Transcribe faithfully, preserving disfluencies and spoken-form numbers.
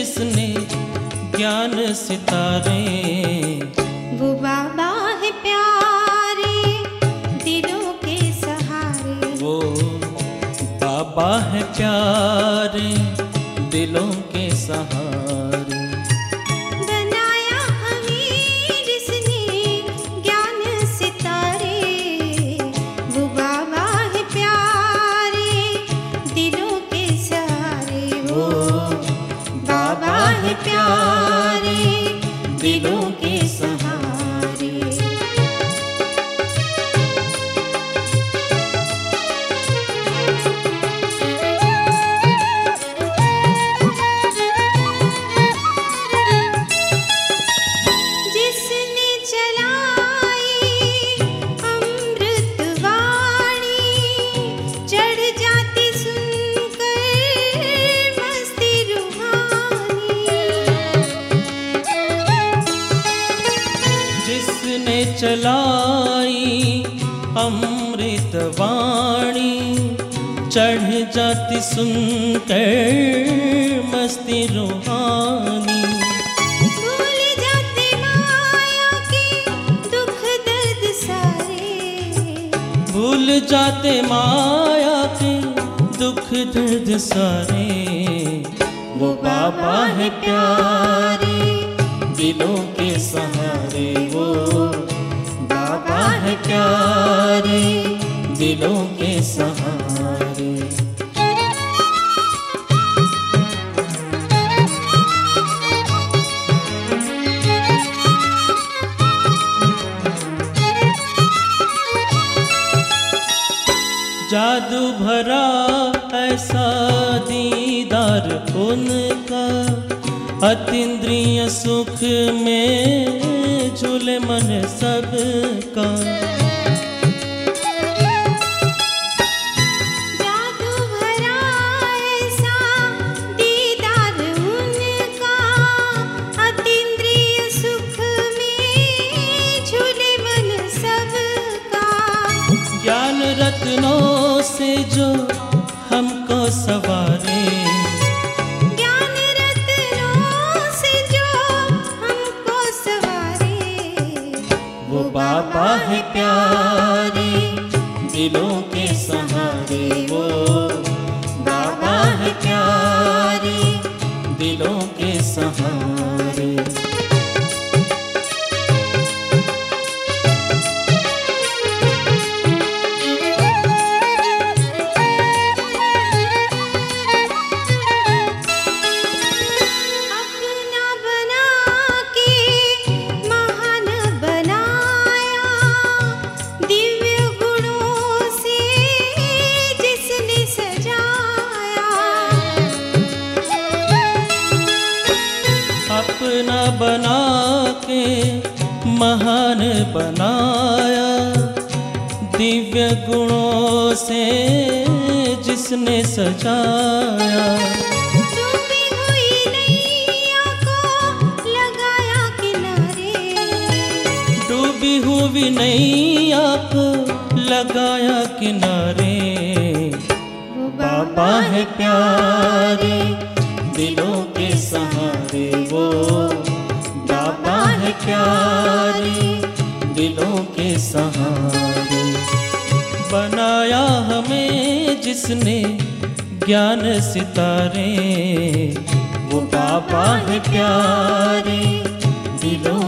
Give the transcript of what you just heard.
जिसने ज्ञान सितारे। वो बाबा है प्यारे दिलों के सहारे। वो बाबा है प्यारे दिलों के सहारे। बनाया हमें जिसने ज्ञान सितारे। वो बाबा है प्यारे दिलों के सहारे। वो बाबा है प्यारे दिलों के सहारे। जिसने चलाई अमृत वाणी, चढ़ जाती सुनकर मस्ती रूहानी। जिसने चलाई अमृत वाणी, चढ़ जाती सुनकर मस्ती रूहानी। भूल जाते माया के दुख दर्द सारे। भूल जाते माया के दुख दर्द सारे। वो बाबा है प्यारे दिलों के सहारे। वो बाबा है प्यारे दिलों के सहारे। जादू भरा ऐसा दीदार उनका, अतीन्द्रिय सुख में झूले मन सबका। जादू भरा ऐसा दीदार उनका, अतीन्द्रिय सुख में झूले मन सबका। ज्ञान रत्नों से जो हमको सवारे। ज्ञान रत्नों से जो हमको सवारे। वो बाबा है प्यारे दिलों के सहारे। वो बाबा है प्यारे दिलों के सहारे। अपना बना के महान बनाया, दिव्य गुणों से जिसने सजाया। अपना बना के महान बनाया, दिव्य गुणों से जिसने सजाया। डूबी हुई नैया को लगाया किनारे। डूबी हुई नैया को लगाया किनारे। वो बाबा है प्यारे दिलों के सहारे। वो बाबा है प्यारे दिलों के सहारे। बनाया हमें जिसने ज्ञान सितारे। वो बाबा है प्यारे दिलों